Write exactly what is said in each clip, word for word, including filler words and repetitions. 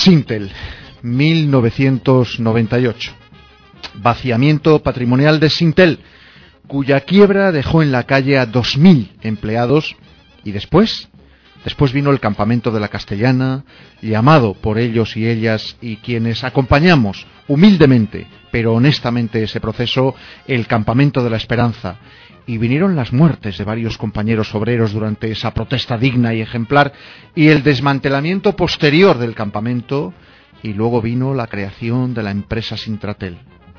Sintel, mil novecientos noventa y ocho. Vaciamiento patrimonial de Sintel, cuya quiebra dejó en la calle a dos mil empleados, y después, después vino el campamento de la Castellana, llamado por ellos y ellas y quienes acompañamos humildemente, pero honestamente ese proceso, el campamento de la Esperanza, y vinieron las muertes de varios compañeros obreros durante esa protesta digna y ejemplar, y el desmantelamiento posterior del campamento, y luego vino la creación de la empresa Sintratel.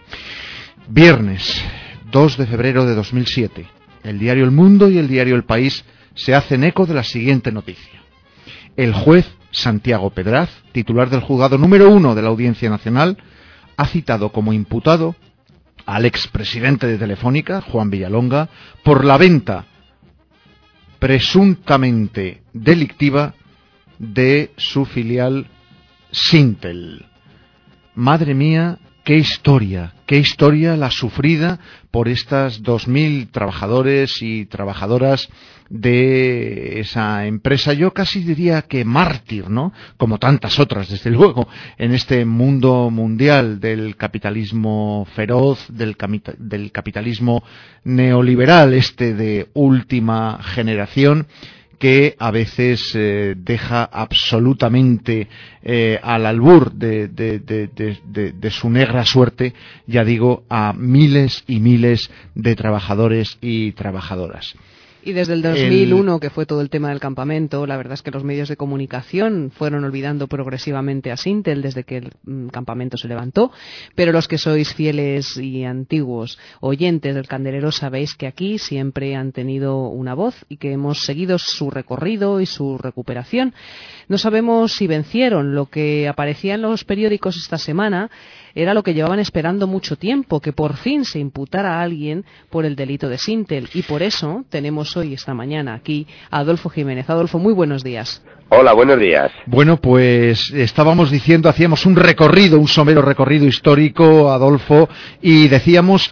Viernes dos de febrero de dos mil siete, el diario El Mundo y el diario El País se hacen eco de la siguiente noticia. El juez Santiago Pedraz, titular del juzgado número uno de la Audiencia Nacional, ha citado como imputado al expresidente de Telefónica, Juan Villalonga, por la venta presuntamente delictiva de su filial Sintel. Madre mía, qué historia, qué historia la sufrida por estas dos mil trabajadores y trabajadoras de esa empresa. Yo casi diría que mártir, ¿no? Como tantas otras, desde luego, en este mundo mundial del capitalismo feroz, del, del capitalismo neoliberal, este de última generación, que a veces eh, deja absolutamente eh, al albur de, de, de, de, de, de su negra suerte, ya digo, a miles y miles de trabajadores y trabajadoras. Y desde el dos mil uno, el... que fue todo el tema del campamento, la verdad es que los medios de comunicación fueron olvidando progresivamente a Sintel desde que el mm, campamento se levantó, pero los que sois fieles y antiguos oyentes del Candelero sabéis que aquí siempre han tenido una voz y que hemos seguido su recorrido y su recuperación. No sabemos si vencieron. Lo que aparecía en los periódicos esta semana era lo que llevaban esperando mucho tiempo, que por fin se imputara a alguien por el delito de Sintel, y por eso tenemos hoy, esta mañana, aquí a Adolfo Jiménez. Adolfo, muy buenos días. Hola, buenos días. Bueno, pues estábamos diciendo, hacíamos un recorrido, un somero recorrido histórico, Adolfo, y decíamos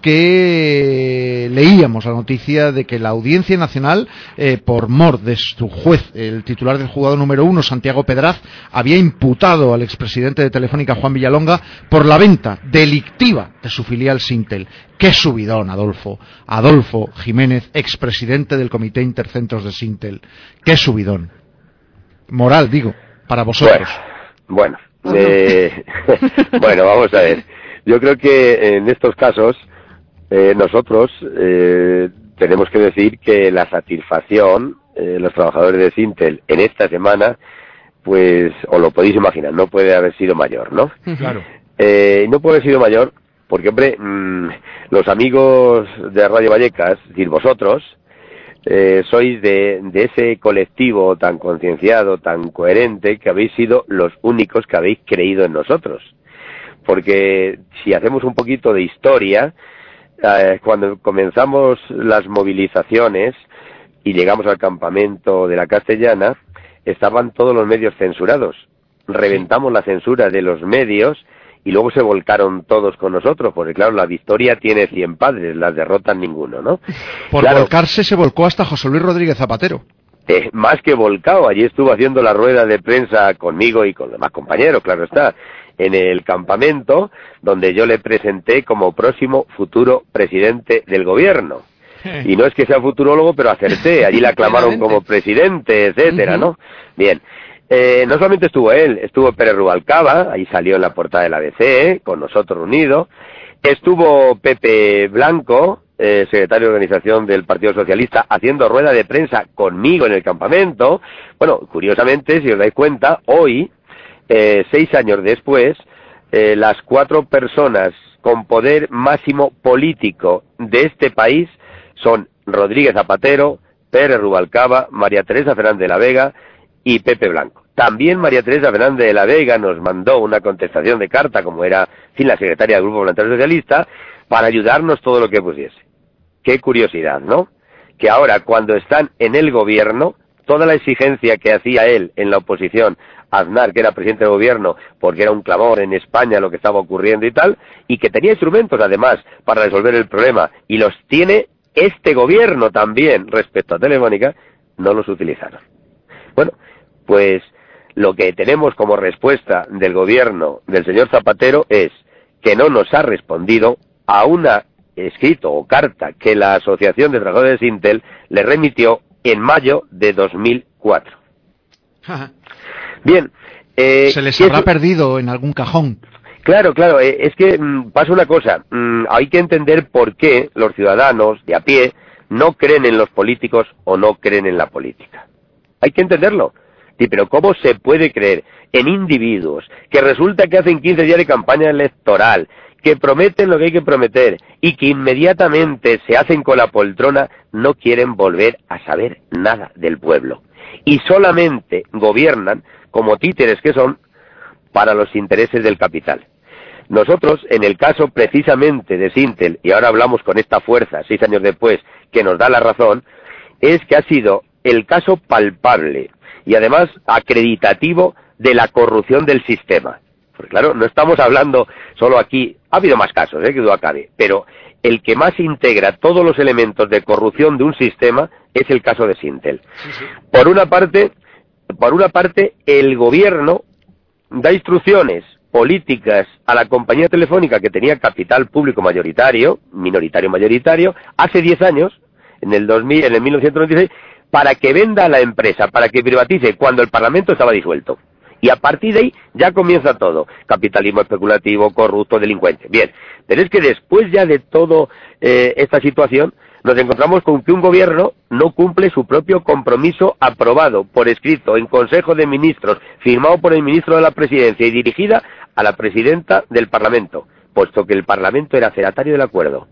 que leíamos la noticia de que la Audiencia Nacional, eh, por mor de su juez, el titular del juzgado número uno, Santiago Pedraz, había imputado al expresidente de Telefónica, Juan Villalonga, por la venta delictiva de su filial Sintel. ¡Qué subidón, Adolfo! Adolfo Jiménez, expresidente del Comité Intercentros de Sintel. ¡Qué subidón! Moral, digo, para vosotros. Bueno, bueno, eh, bueno, vamos a ver. Yo creo que en estos casos eh, nosotros eh, tenemos que decir que la satisfacción, eh, los trabajadores de Sintel en esta semana, pues os lo podéis imaginar, no puede haber sido mayor, ¿no? Claro. Eh, no puede haber sido mayor porque, hombre, mmm, los amigos de Radio Vallecas, es decir, vosotros, Eh, sois de, de ese colectivo tan concienciado, tan coherente, que habéis sido los únicos que habéis creído en nosotros. Porque si hacemos un poquito de historia, eh, cuando comenzamos las movilizaciones y llegamos al campamento de la Castellana, estaban todos los medios censurados. Reventamos la censura de los medios y luego se volcaron todos con nosotros, porque claro, la victoria tiene cien padres, las derrotas ninguno, ¿no? Por claro, volcarse se volcó hasta José Luis Rodríguez Zapatero. Eh, más que volcado, allí estuvo haciendo la rueda de prensa conmigo y con demás compañeros, claro está, en el campamento, donde yo le presenté como próximo futuro presidente del gobierno. Y no es que sea futurólogo, pero acerté, allí la aclamaron como presidente, etcétera, ¿no? Bien. Eh, no solamente estuvo él, estuvo Pérez Rubalcaba, ahí salió en la portada del A B C, eh, con nosotros unidos, estuvo Pepe Blanco, eh, secretario de organización del Partido Socialista, haciendo rueda de prensa conmigo en el campamento. Bueno, curiosamente, si os dais cuenta, hoy, eh, seis años después, eh, las cuatro personas con poder máximo político de este país son Rodríguez Zapatero, Pérez Rubalcaba, María Teresa Fernández de la Vega y Pepe Blanco. También María Teresa Fernández de la Vega nos mandó una contestación de carta, como era sin la secretaria del Grupo Parlamentario Socialista, para ayudarnos todo lo que pusiese. Qué curiosidad, ¿no? Que ahora, cuando están en el gobierno, toda la exigencia que hacía él en la oposición, Aznar, que era presidente del gobierno, porque era un clamor en España lo que estaba ocurriendo y tal, y que tenía instrumentos además para resolver el problema, y los tiene este gobierno también respecto a Telefónica, no los utilizaron. Bueno, pues lo que tenemos como respuesta del gobierno del señor Zapatero es que no nos ha respondido a una escrito o carta que la Asociación de Trabajadores de Sintel le remitió en mayo de dos mil cuatro. Ajá. Bien. Eh, Se les habrá perdido en algún cajón. Claro, claro, eh, es que mmm, pasa una cosa, mmm, hay que entender por qué los ciudadanos de a pie no creen en los políticos o no creen en la política. Hay que entenderlo. Sí, pero ¿cómo se puede creer en individuos que resulta que hacen quince días de campaña electoral, que prometen lo que hay que prometer y que inmediatamente se hacen con la poltrona, no quieren volver a saber nada del pueblo? Y solamente gobiernan, como títeres que son, para los intereses del capital. Nosotros, en el caso precisamente de Sintel, y ahora hablamos con esta fuerza, seis años después, que nos da la razón, es que ha sido el caso palpable y además acreditativo de la corrupción del sistema. Porque claro, no estamos hablando solo aquí, ha habido más casos, ¿eh? que duda cabe, pero el que más integra todos los elementos de corrupción de un sistema es el caso de Sintel. Sí, sí. Por una parte, por una parte, el gobierno da instrucciones políticas a la compañía telefónica que tenía capital público mayoritario, minoritario mayoritario, hace diez años, en el dos mil, en el mil novecientos noventa y seis, para que venda la empresa, para que privatice cuando el Parlamento estaba disuelto. Y a partir de ahí ya comienza todo. Capitalismo especulativo, corrupto, delincuente. Bien, pero es que después ya de toda eh, esta situación, nos encontramos con que un gobierno no cumple su propio compromiso aprobado por escrito en Consejo de Ministros, firmado por el ministro de la Presidencia y dirigida a la presidenta del Parlamento, puesto que el Parlamento era cedatario del acuerdo.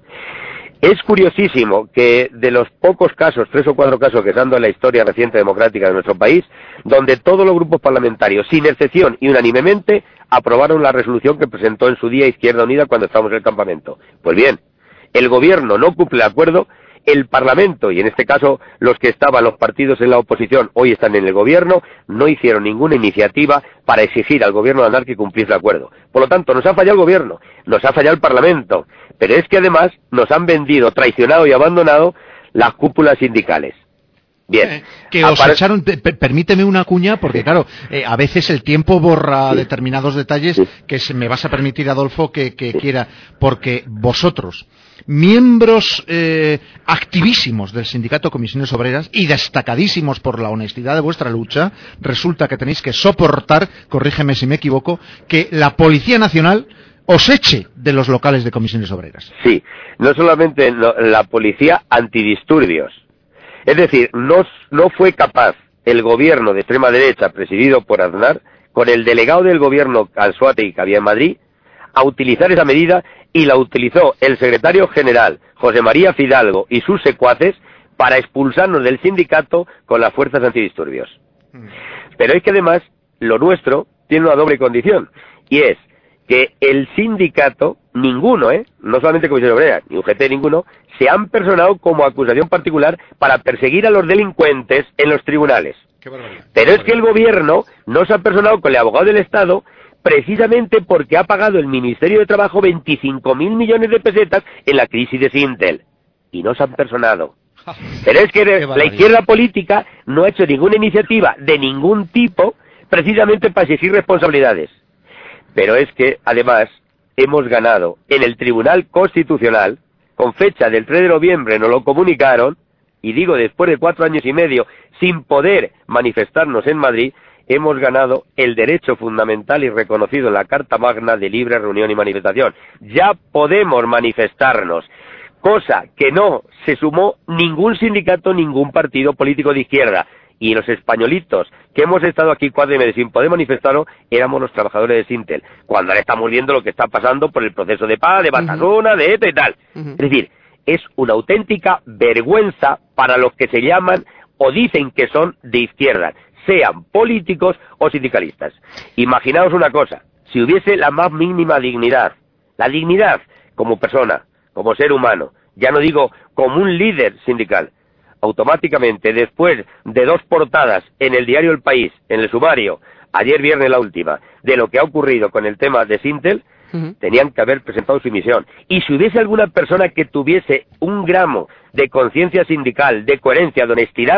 Es curiosísimo que de los pocos casos, tres o cuatro casos que se han dado en la historia reciente democrática de nuestro país, donde todos los grupos parlamentarios, sin excepción y unánimemente, aprobaron la resolución que presentó en su día Izquierda Unida cuando estábamos en el campamento. Pues bien, el gobierno no cumple el acuerdo, el Parlamento, y en este caso los que estaban los partidos en la oposición, hoy están en el gobierno, no hicieron ninguna iniciativa para exigir al gobierno de Aznar que cumpliese el acuerdo. Por lo tanto, nos ha fallado el gobierno, nos ha fallado el Parlamento, pero es que además nos han vendido, traicionado y abandonado las cúpulas sindicales. Bien. Eh, que os Apare... echaron, per, permíteme una cuña, porque claro, eh, a veces el tiempo borra sí. determinados detalles sí. que se me vas a permitir, Adolfo, que, que sí. quiera, porque vosotros, miembros eh, activísimos del sindicato Comisiones Obreras y destacadísimos por la honestidad de vuestra lucha, resulta que tenéis que soportar, corrígeme si me equivoco, que la Policía Nacional os eche de los locales de Comisiones Obreras. Sí, no solamente no, la policía antidisturbios. Es decir, no, no fue capaz el gobierno de extrema derecha, presidido por Aznar, con el delegado del gobierno Anzoátegui que había en Madrid, a utilizar esa medida, y la utilizó el secretario general, José María Fidalgo, y sus secuaces, para expulsarnos del sindicato con las fuerzas antidisturbios. Mm. Pero es que además, lo nuestro tiene una doble condición, y es que el sindicato, ninguno, ¿eh? no solamente Comisión Obrera, ni U G T, ninguno, se han personado como acusación particular para perseguir a los delincuentes en los tribunales. Qué barbaridad. Pero es que el gobierno no se ha personado con el abogado del Estado precisamente porque ha pagado el Ministerio de Trabajo veinticinco mil millones de pesetas en la crisis de Sintel. Y no se han personado. Pero es que la izquierda política no ha hecho ninguna iniciativa de ningún tipo precisamente para exigir responsabilidades. Pero es que, además, hemos ganado en el Tribunal Constitucional, con fecha del tres de noviembre nos lo comunicaron, y digo después de cuatro años y medio, sin poder manifestarnos en Madrid, hemos ganado el derecho fundamental y reconocido en la Carta Magna de libre reunión y manifestación. Ya podemos manifestarnos, cosa que no se sumó ningún sindicato, ningún partido político de izquierda. Y los españolitos que hemos estado aquí cuatro meses sin poder manifestarnos éramos los trabajadores de Sintel, cuando ahora estamos viendo lo que está pasando por el proceso de paz, de Batasuna, uh-huh. de ETA y tal. Uh-huh. Es decir, es una auténtica vergüenza para los que se llaman o dicen que son de izquierda, sean políticos o sindicalistas. Imaginaos una cosa, si hubiese la más mínima dignidad, la dignidad como persona, como ser humano, ya no digo como un líder sindical, automáticamente, después de dos portadas en el diario El País, en el sumario, ayer viernes la última, de lo que ha ocurrido con el tema de Sintel, uh-huh. tenían que haber presentado su dimisión. Y si hubiese alguna persona que tuviese un gramo de conciencia sindical, de coherencia, de honestidad,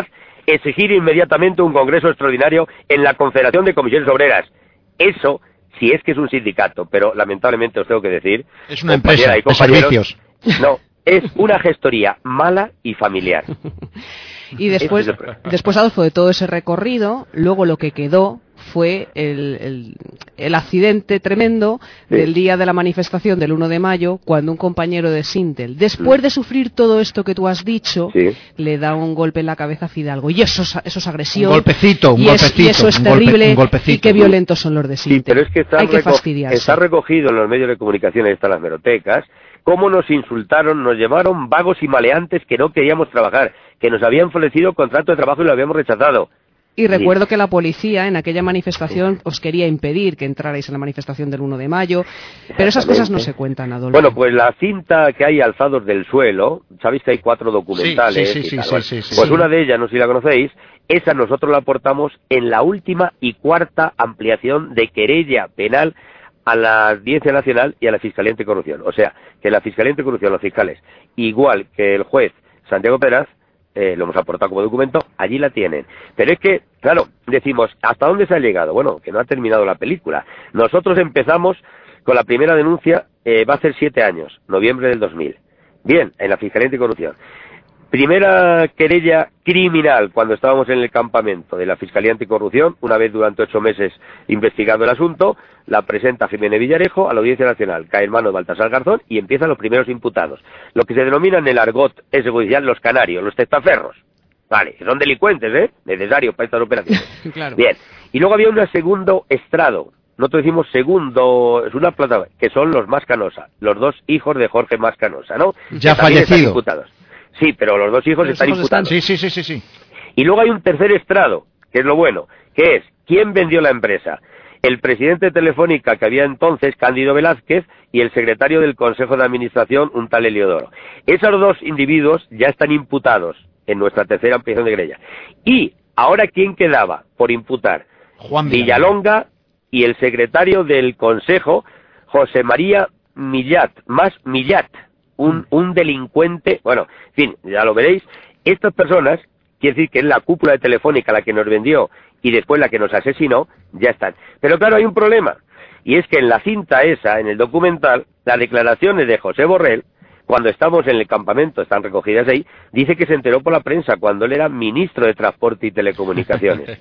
exigir inmediatamente un congreso extraordinario en la Confederación de Comisiones Obreras. Eso, si es que es un sindicato, pero lamentablemente os tengo que decir... Es una empresa de servicios. No, es una gestoría mala y familiar. Y después, después, Adolfo, de todo ese recorrido, luego lo que quedó fue el, el, el accidente tremendo sí. del día de la manifestación del uno de mayo, cuando un compañero de Sintel, después de sufrir todo esto que tú has dicho, sí. le da un golpe en la cabeza a Fidalgo. Y eso, eso es agresión. Un golpecito, un y golpecito. Es, y eso es un terrible. Golpe, un y qué violentos son los de Sintel. Sí, pero es que está, Hay que reco fastidiarse. está recogido en los medios de comunicación, están las merotecas, cómo nos insultaron, nos llamaron vagos y maleantes que no queríamos trabajar, que nos habían ofrecido contrato de trabajo y lo habíamos rechazado. Y recuerdo sí. que la policía en aquella manifestación os quería impedir que entrarais en la manifestación del uno de mayo, pero esas cosas no se cuentan, Adolfo. Bueno, pues la cinta que hay alzados del suelo, sabéis que hay cuatro documentales, sí, sí, sí, y sí, tal, sí, sí, pues sí. una de ellas, no sé si la conocéis, esa nosotros la aportamos en la última y cuarta ampliación de querella penal a la Audiencia Nacional y a la Fiscalía Anticorrupción. O sea, que la Fiscalía Anticorrupción, los fiscales, igual que el juez Santiago Peraz, Eh, lo hemos aportado como documento, allí la tienen. Pero es que, claro, decimos, ¿hasta dónde se ha llegado? Bueno, que no ha terminado la película. Nosotros empezamos con la primera denuncia, eh, va a ser siete años, noviembre del dos mil. Bien, en la Fiscalía Anticorrupción. Primera querella criminal cuando estábamos en el campamento de la Fiscalía Anticorrupción, una vez durante ocho meses investigando el asunto, la presenta Jiménez Villarejo a la Audiencia Nacional, cae en manos de Baltasar Garzón y empiezan los primeros imputados. Lo que se denomina en el argot ese judicial los canarios, los testaferros. Vale, que son delincuentes, ¿eh? Necesarios para estas operaciones. Claro. Bien, y luego había un segundo estrado, nosotros decimos segundo, es una plata, que son los Mascanosa, los dos hijos de Jorge Mascanosa, ¿no? Ya fallecido. Sí, pero los dos hijos los están hijos imputados. Están... Sí, sí, sí, sí. Y luego hay un tercer estrado, que es lo bueno, que es, ¿quién vendió la empresa? El presidente de Telefónica que había entonces, Cándido Velázquez, y el secretario del Consejo de Administración, un tal Heliodoro. Esos dos individuos ya están imputados en nuestra tercera ampliación de querella. Y ahora, ¿quién quedaba por imputar? Juan Villalonga y el secretario del Consejo, José María Millat, más Millat. Un, un delincuente, bueno, en fin, ya lo veréis, estas personas, quiere decir que es la cúpula de Telefónica la que nos vendió y después la que nos asesinó, ya están. Pero claro, hay un problema, y es que en la cinta esa, en el documental, las declaraciones de José Borrell, cuando estamos en el campamento, están recogidas ahí, dice que se enteró por la prensa cuando él era ministro de Transporte y Telecomunicaciones.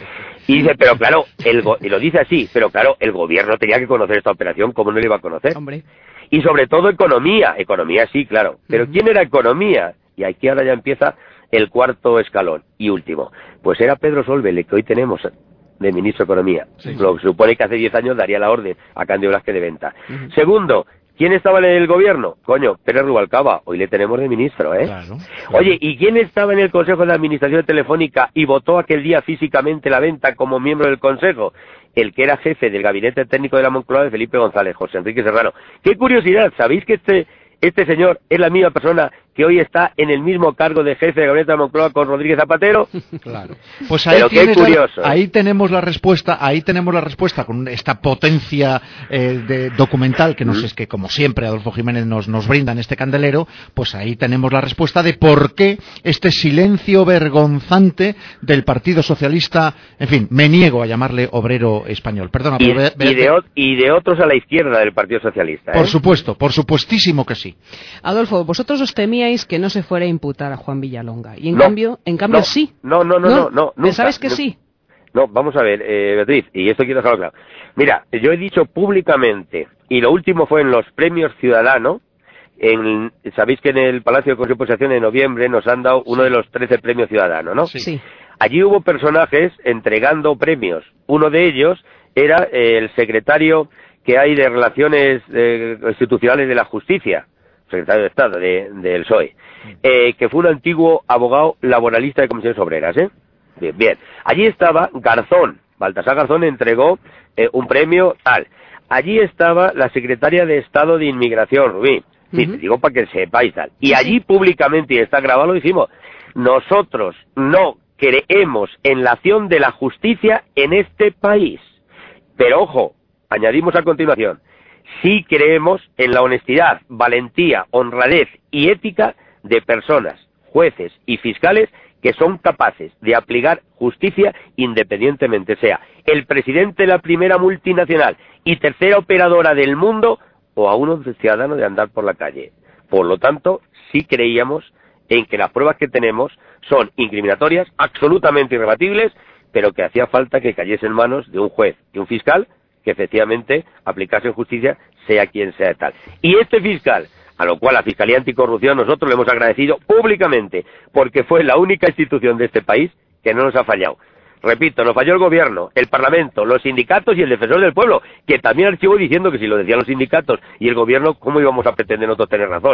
Y dice, pero claro, el go y lo dice así, pero claro, el gobierno tenía que conocer esta operación, ¿cómo no le iba a conocer? Hombre. Y sobre todo economía, economía sí, claro, pero ¿quién era economía? Y aquí ahora ya empieza el cuarto escalón y último, pues era Pedro Solbele, que hoy tenemos de ministro de Economía, sí. Lo que supone que hace diez años daría la orden a Cándido Velázquez de Venta. Uh-huh. Segundo, ¿quién estaba en el gobierno? Coño, Pérez Rubalcaba, hoy le tenemos de ministro, ¿eh? Claro, claro. Oye, ¿y quién estaba en el Consejo de Administración de Telefónica y votó aquel día físicamente la venta como miembro del Consejo? El que era jefe del gabinete técnico de la Moncloa de Felipe González, José Enrique Serrano. ¡Qué curiosidad! ¿Sabéis que este, este señor es la misma persona que hoy está en el mismo cargo de jefe de gabinete de la Moncloa con Rodríguez Zapatero? Claro. Pues ahí, qué curioso. La, ahí tenemos la respuesta, ahí tenemos la respuesta con esta potencia eh, de documental que nos mm. es que, como siempre, Adolfo Jiménez nos, nos brinda en este candelero, pues ahí tenemos la respuesta de por qué este silencio vergonzante del Partido Socialista, en fin, me niego a llamarle obrero español. Perdona, y, pero ve, ve, y, de, y de otros a la izquierda del Partido Socialista. ¿eh? Por supuesto, por supuestísimo que sí. Adolfo, vosotros os temíais que no se fuera a imputar a Juan Villalonga. Y en no, cambio, en cambio no, sí. No, no, no, no. no, no ¿Pensabais que no, sí? No, vamos a ver, eh, Beatriz, y esto quiero dejarlo claro. Mira, yo he dicho públicamente, y lo último fue en los premios Ciudadano, en, sabéis que en el Palacio de Consejo de Posición en noviembre nos han dado uno de los trece premios Ciudadano, ¿no? Sí. Allí hubo personajes entregando premios. Uno de ellos era eh, el secretario que hay de Relaciones eh, Institucionales de la Justicia, secretario de Estado de, del P S O E, eh, que fue un antiguo abogado laboralista de comisiones obreras, ¿eh? Bien, bien. Allí estaba Garzón, Baltasar Garzón entregó eh, un premio tal. Allí estaba la secretaria de Estado de Inmigración, Rubí. Sí, uh-huh. Te digo para que sepáis tal. Y allí públicamente, y está grabado, lo dijimos, nosotros no creemos en la acción de la justicia en este país. Pero ojo, añadimos a continuación, sí creemos en la honestidad, valentía, honradez y ética de personas, jueces y fiscales que son capaces de aplicar justicia independientemente sea el presidente de la primera multinacional y tercera operadora del mundo o a uno ciudadano de andar por la calle. Por lo tanto, sí creíamos en que las pruebas que tenemos son incriminatorias, absolutamente irrebatibles, pero que hacía falta que cayese en manos de un juez y un fiscal que efectivamente aplicase justicia, sea quien sea tal. Y este fiscal, a lo cual la Fiscalía Anticorrupción nosotros le hemos agradecido públicamente, porque fue la única institución de este país que no nos ha fallado. Repito, nos falló el gobierno, el parlamento, los sindicatos y el defensor del pueblo, que también archivó diciendo que si lo decían los sindicatos y el gobierno, ¿cómo íbamos a pretender nosotros tener razón?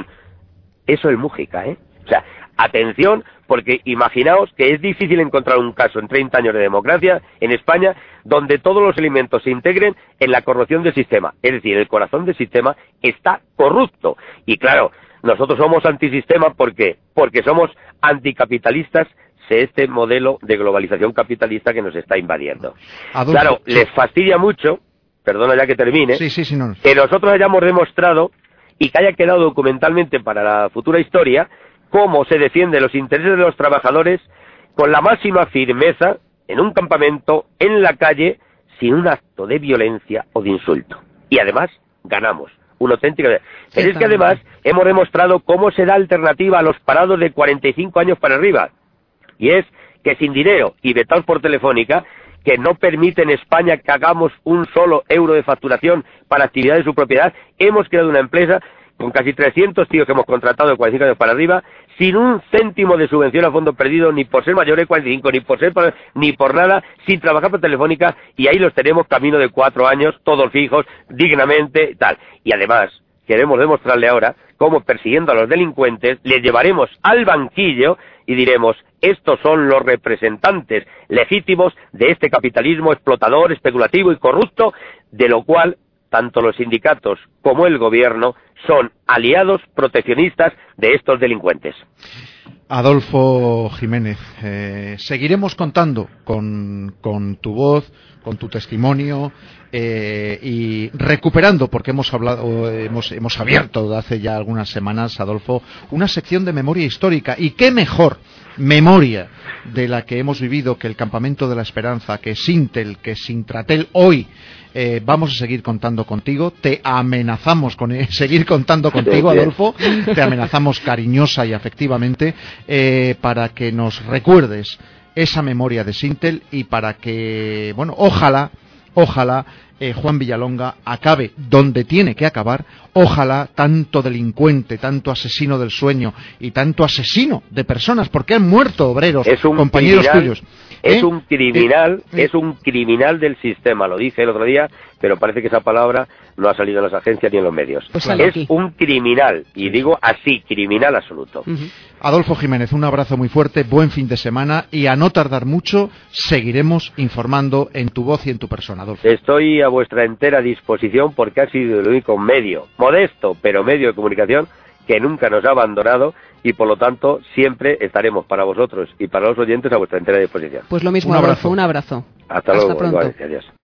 Eso es Mújica, ¿eh? O sea, atención, porque imaginaos que es difícil encontrar un caso en treinta años de democracia en España donde todos los elementos se integren en la corrupción del sistema. Es decir, el corazón del sistema está corrupto. Y claro, nosotros somos antisistema, ¿por qué? Porque somos anticapitalistas de este modelo de globalización capitalista que nos está invadiendo. Adolfo, claro, sí. Les fastidia mucho, perdona ya que termine, sí, sí, sí, no. que nosotros hayamos demostrado y que haya quedado documentalmente para la futura historia cómo se defienden los intereses de los trabajadores con la máxima firmeza en un campamento, en la calle, sin un acto de violencia o de insulto. Y además, ganamos. Un auténtico... Pero es que además hemos demostrado cómo se da alternativa a los parados de cuarenta y cinco años para arriba. Y es que sin dinero y vetados por Telefónica, que no permite en España que hagamos un solo euro de facturación para actividades de su propiedad, hemos creado una empresa con casi trescientos tíos que hemos contratado de cuarenta y cinco años para arriba, sin un céntimo de subvención a fondo perdido, ni por ser mayores de cuarenta y cinco, ni por ser para, ni por nada, sin trabajar por Telefónica, y ahí los tenemos camino de cuatro años, todos fijos, dignamente, tal. Y además, queremos demostrarle ahora cómo persiguiendo a los delincuentes, les llevaremos al banquillo y diremos, estos son los representantes legítimos de este capitalismo explotador, especulativo y corrupto, de lo cual tanto los sindicatos como el gobierno son aliados proteccionistas de estos delincuentes. Adolfo Jiménez, eh, seguiremos contando con, con tu voz, con tu testimonio eh, y recuperando, porque hemos hablado, hemos, hemos abierto hace ya algunas semanas, Adolfo, una sección de memoria histórica. Y qué mejor memoria de la que hemos vivido que el Campamento de la Esperanza, que Sintel, que Sintratel. Hoy eh, vamos a seguir contando contigo, te amenazamos con eh, seguir contando contigo, Adolfo, te amenazamos cariñosa y afectivamente eh, para que nos recuerdes esa memoria de Sintel y para que, bueno, ojalá, ojalá eh, Juan Villalonga acabe donde tiene que acabar. Ojalá tanto delincuente, tanto asesino del sueño y tanto asesino de personas, porque han muerto obreros, es un compañeros criminal, tuyos. Es ¿Eh? un criminal, ¿Eh? es un criminal del sistema, lo dije el otro día, pero parece que esa palabra no ha salido en las agencias ni en los medios. Pues es aquí. Un criminal, y digo así, criminal absoluto. Uh-huh. Adolfo Jiménez, un abrazo muy fuerte, buen fin de semana, y a no tardar mucho seguiremos informando en tu voz y en tu persona, Adolfo. Estoy a vuestra entera disposición porque ha sido el único medio, modesto, pero medio de comunicación que nunca nos ha abandonado y por lo tanto siempre estaremos para vosotros y para los oyentes a vuestra entera disposición. Pues lo mismo, un Adolfo, abrazo. un abrazo. Hasta, Hasta luego, pronto. Igual, adiós.